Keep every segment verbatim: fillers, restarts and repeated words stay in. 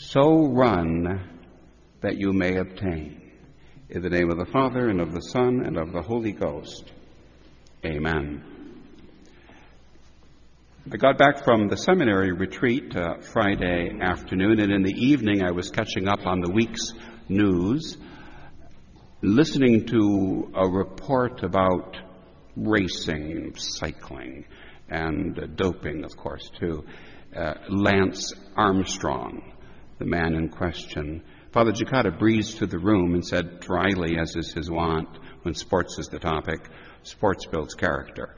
so run that you may obtain. In the name of the Father, and of the Son, and of the Holy Ghost. Amen. I got back from the seminary retreat uh, Friday afternoon, and in the evening I was catching up on the week's news, listening to a report about racing, cycling, and uh, doping, of course, too. Uh, Lance Armstrong, the man in question. Father Giacata breezed through the room and said dryly, as is his wont when sports is the topic, sports builds character.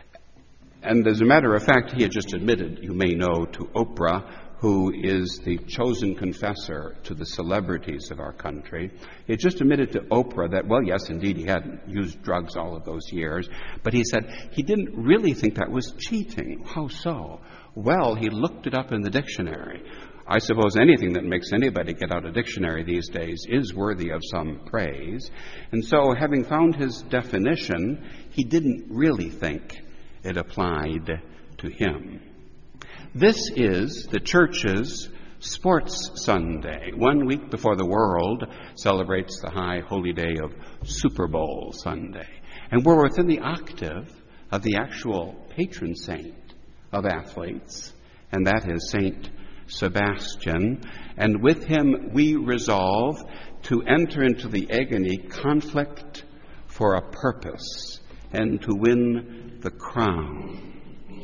And as a matter of fact, he had just admitted, you may know, to Oprah, who is the chosen confessor to the celebrities of our country. He had just admitted to Oprah that, well, yes, indeed, he hadn't used drugs all of those years, but he said he didn't really think that was cheating. How so? Well, he looked it up in the dictionary. I suppose anything that makes anybody get out a dictionary these days is worthy of some praise. And so, having found his definition, he didn't really think it applied to him. This is the Church's Sports Sunday, one week before the world celebrates the high holy day of Super Bowl Sunday. And we're within the octave of the actual patron saint of athletes, and that is Saint Sebastian, and with him we resolve to enter into the agony conflict for a purpose and to win the crown.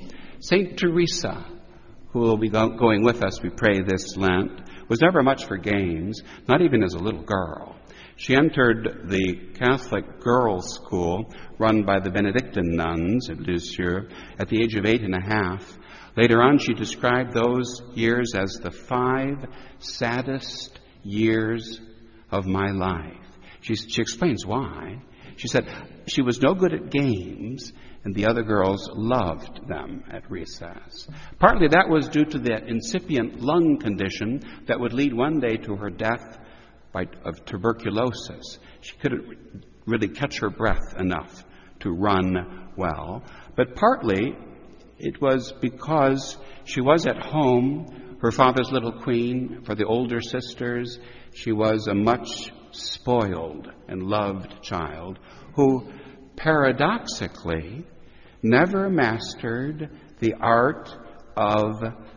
Saint Teresa, who will be go- going with us, we pray, this Lent, was never much for games, not even as a little girl. She entered the Catholic girls' school run by the Benedictine nuns at Lisieux at the age of eight and a half. Later on, she described those years as the five saddest years of my life. She, she explains why. She said she was no good at games, and the other girls loved them at recess. Partly that was due to the incipient lung condition that would lead one day to her death by, of tuberculosis. She couldn't really catch her breath enough to run well. But partly it was because she was at home, her father's little queen. For the older sisters, she was a much spoiled and loved child who paradoxically never mastered the art of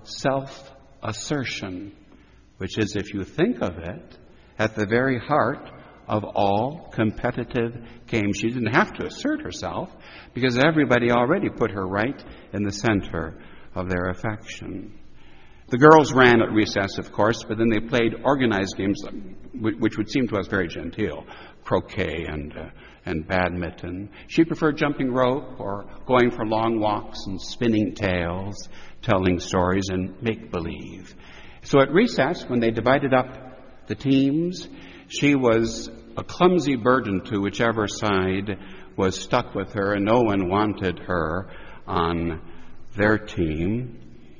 self-assertion, which is, if you think of it, at the very heart of all competitive games. She didn't have to assert herself because everybody already put her right in the center of their affection. The girls ran at recess, of course, but then they played organized games, which would seem to us very genteel, croquet and uh, and badminton. She preferred jumping rope or going for long walks and spinning tales, telling stories and make-believe. So at recess, when they divided up the teams, she was a clumsy burden to whichever side was stuck with her, and no one wanted her on their team.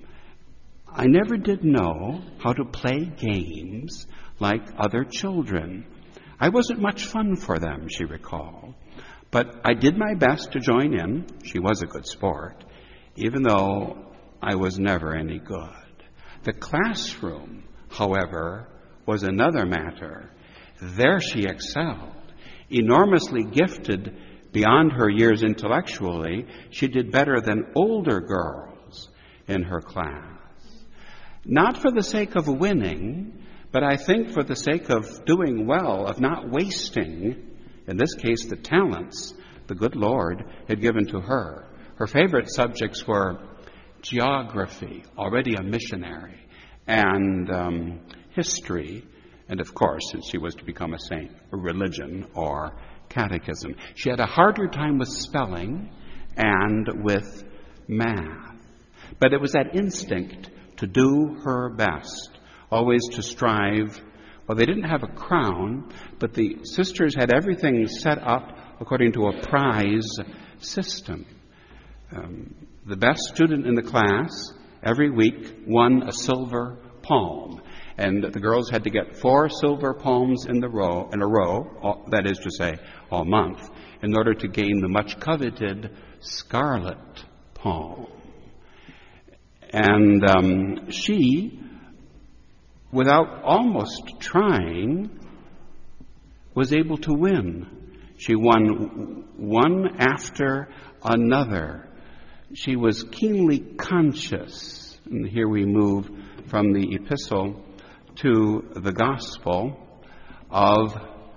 I never did know how to play games like other children. I wasn't much fun for them, she recalled. But I did my best to join in. She was a good sport, even though I was never any good. The classroom, however, was another matter. There she excelled. Enormously gifted beyond her years intellectually, she did better than older girls in her class. Not for the sake of winning, but I think for the sake of doing well, of not wasting, in this case, the talents the good Lord had given to her. Her favorite subjects were geography, already a missionary, and um, history, and of course, since she was to become a saint, religion or catechism. She had a harder time with spelling and with math. But it was that instinct to do her best, always to strive. Well, they didn't have a crown, but the sisters had everything set up according to a prize system. Um, the best student in the class every week won a silver palm, and the girls had to get four silver palms in the row in a row, all, that is to say, all month, in order to gain the much coveted scarlet palm. And um, she without almost trying, was able to win. She won one after another. She was keenly conscious, and here we move from the epistle to the gospel, of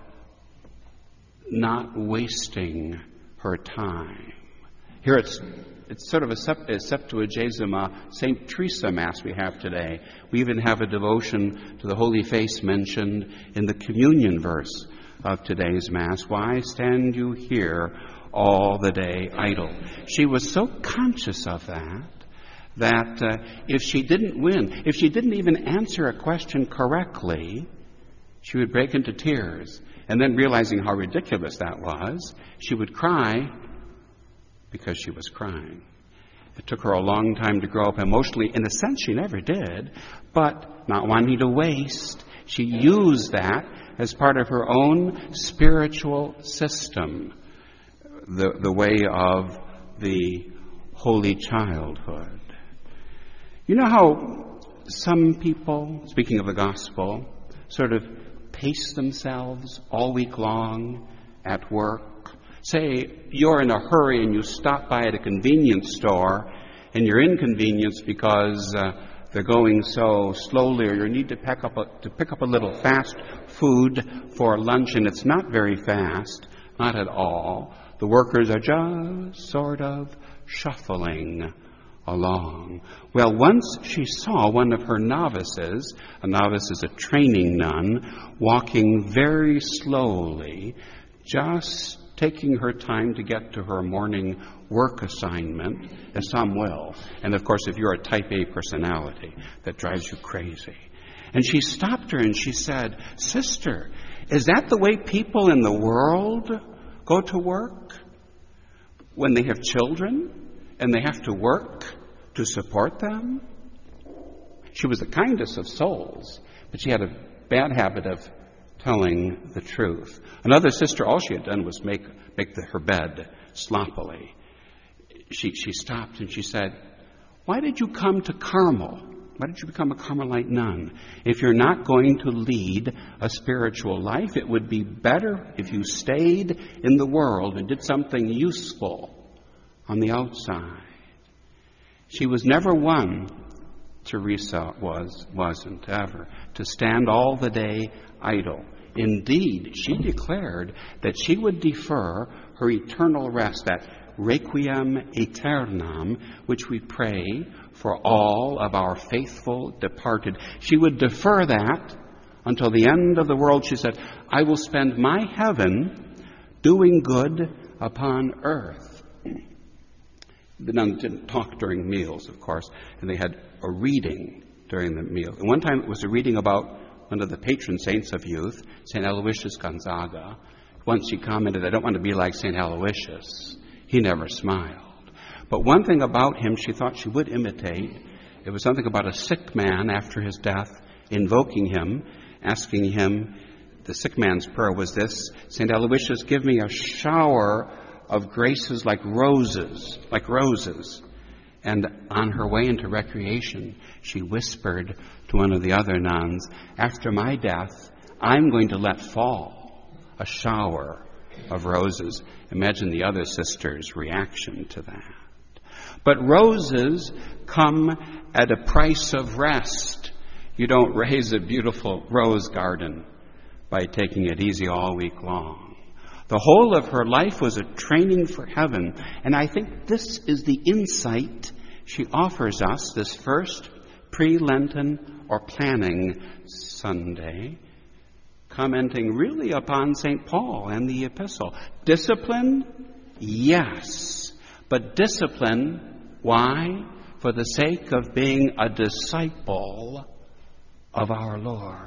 not wasting her time. Here it's it's sort of a Septuagesima Saint Teresa Mass we have today. We even have a devotion to the Holy Face mentioned in the communion verse of today's Mass. Why stand you here all the day idle? She was so conscious of that, that uh, if she didn't win, if she didn't even answer a question correctly, she would break into tears. And then, realizing how ridiculous that was, she would cry because she was crying. It took her a long time to grow up emotionally. In a sense, she never did, but not wanting to waste, she used that as part of her own spiritual system, the, the way of the holy childhood. You know how some people, speaking of the gospel, sort of pace themselves all week long at work? Say you're in a hurry and you stop by at a convenience store and you're inconvenienced because uh, they're going so slowly, or you need to pick up a, to pick up a little fast food for lunch, and it's not very fast, not at all. The workers are just sort of shuffling along. Well, once she saw one of her novices, a novice is a training nun, walking very slowly, just taking her time to get to her morning work assignment, as some will. And of course, if you're a type A personality, that drives you crazy. And she stopped her and she said, "Sister, is that the way people in the world go to work? When they have children and they have to work to support them?" She was the kindest of souls, but she had a bad habit of telling the truth. Another sister, all she had done was make make the, her bed sloppily. She she stopped and she said, "Why did you come to Carmel? Why did you become a Carmelite nun? If you're not going to lead a spiritual life, it would be better if you stayed in the world and did something useful on the outside." She was never one, Teresa was, wasn't ever, to stand all the day idle. Indeed, she declared that she would defer her eternal rest, that requiem aeternam, which we pray for all of our faithful departed. She would defer that until the end of the world. She said, "I will spend my heaven doing good upon earth." The nuns didn't talk during meals, of course, and they had a reading during the meal. And one time it was a reading about one of the patron saints of youth, Saint Aloysius Gonzaga. Once she commented, "I don't want to be like Saint Aloysius. He never smiled." But one thing about him she thought she would imitate. It was something about a sick man after his death, invoking him, asking him, the sick man's prayer was this: "Saint Aloysius, give me a shower of graces like roses, like roses." And on her way into recreation, she whispered to one of the other nuns, "After my death, I'm going to let fall a shower of roses." Imagine the other sister's reaction to that. But roses come at a price of rest. You don't raise a beautiful rose garden by taking it easy all week long. The whole of her life was a training for heaven. And I think this is the insight she offers us this first pre-Lenten or planning Sunday, commenting really upon Saint Paul and the epistle. Discipline, yes. But discipline, why? For the sake of being a disciple of our Lord.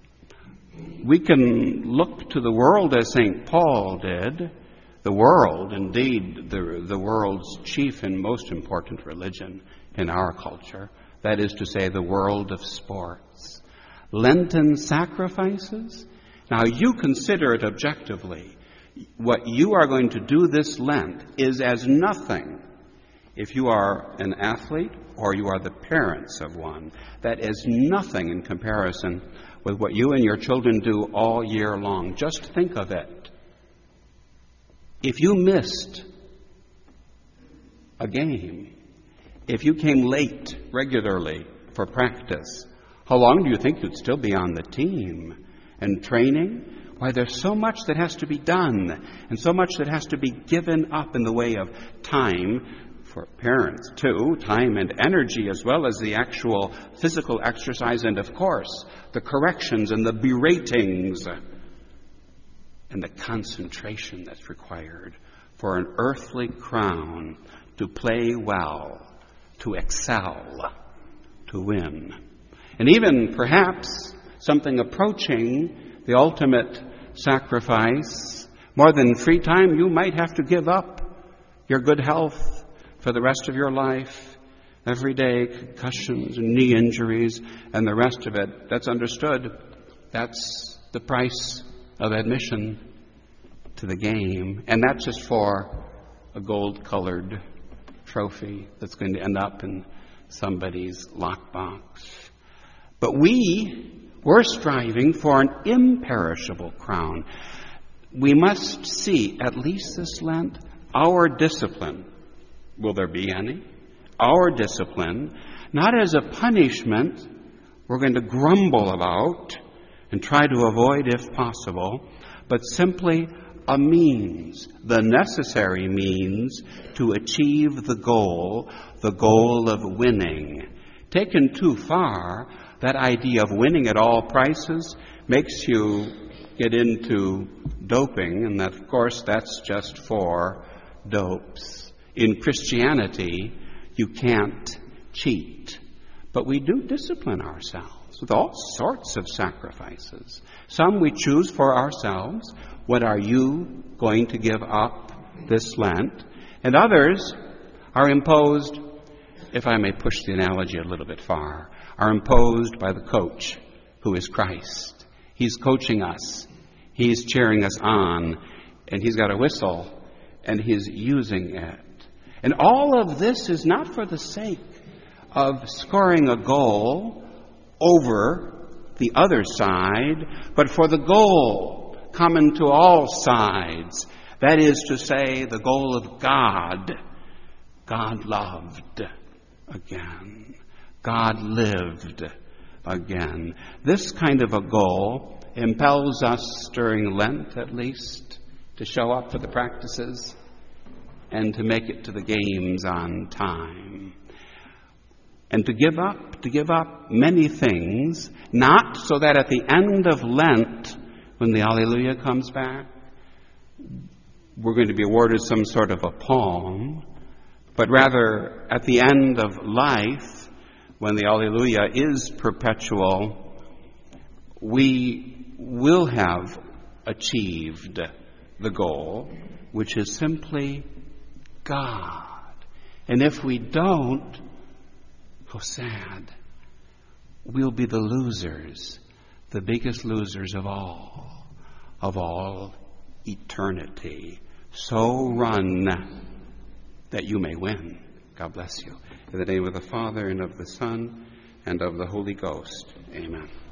We can look to the world as Saint Paul did. The world, indeed, the, the world's chief and most important religion in our culture. That is to say, the world of sports. Lenten sacrifices? Now, you consider it objectively. What you are going to do this Lent is as nothing If you are an athlete or you are the parents of one, that is nothing in comparison with what you and your children do all year long. Just think of it. If you missed a game, if you came late regularly for practice, how long do you think you'd still be on the team? And training? Why, there's so much that has to be done and so much that has to be given up in the way of time for parents, too, time and energy, as well as the actual physical exercise and, of course, the corrections and the beratings and the concentration that's required for an earthly crown to play well, to excel, to win. And even, perhaps, something approaching the ultimate sacrifice, more than free time, you might have to give up your good health for the rest of your life, every day, concussions and knee injuries and the rest of it. That's understood. That's the price of admission to the game. And that's just for a gold-colored trophy that's going to end up in somebody's lockbox. But we, we're striving for an imperishable crown. We must see, at least this Lent, our discipline. Will there be any? Our discipline, not as a punishment we're going to grumble about and try to avoid if possible, but simply a means, the necessary means to achieve the goal, the goal of winning. Taken too far, that idea of winning at all prices makes you get into doping, and that, of course, that's just for dopes. In Christianity, you can't cheat. But we do discipline ourselves with all sorts of sacrifices. Some we choose for ourselves. What are you going to give up this Lent? And others are imposed, if I may push the analogy a little bit far, are imposed by the coach, who is Christ. He's coaching us. He's cheering us on. And he's got a whistle, and he's using it. And all of this is not for the sake of scoring a goal over the other side, but for the goal common to all sides. That is to say, the goal of God. God loved again. God lived again. This kind of a goal impels us during Lent, at least, to show up for the practices and to make it to the games on time. And to give up, to give up many things, not so that at the end of Lent, when the Alleluia comes back, we're going to be awarded some sort of a palm, but rather at the end of life, when the Alleluia is perpetual, we will have achieved the goal, which is simply God. And if we don't, how sad, we'll be the losers, the biggest losers of all, of all eternity. So run that you may win. God bless you. In the name of the Father, and of the Son, and of the Holy Ghost. Amen.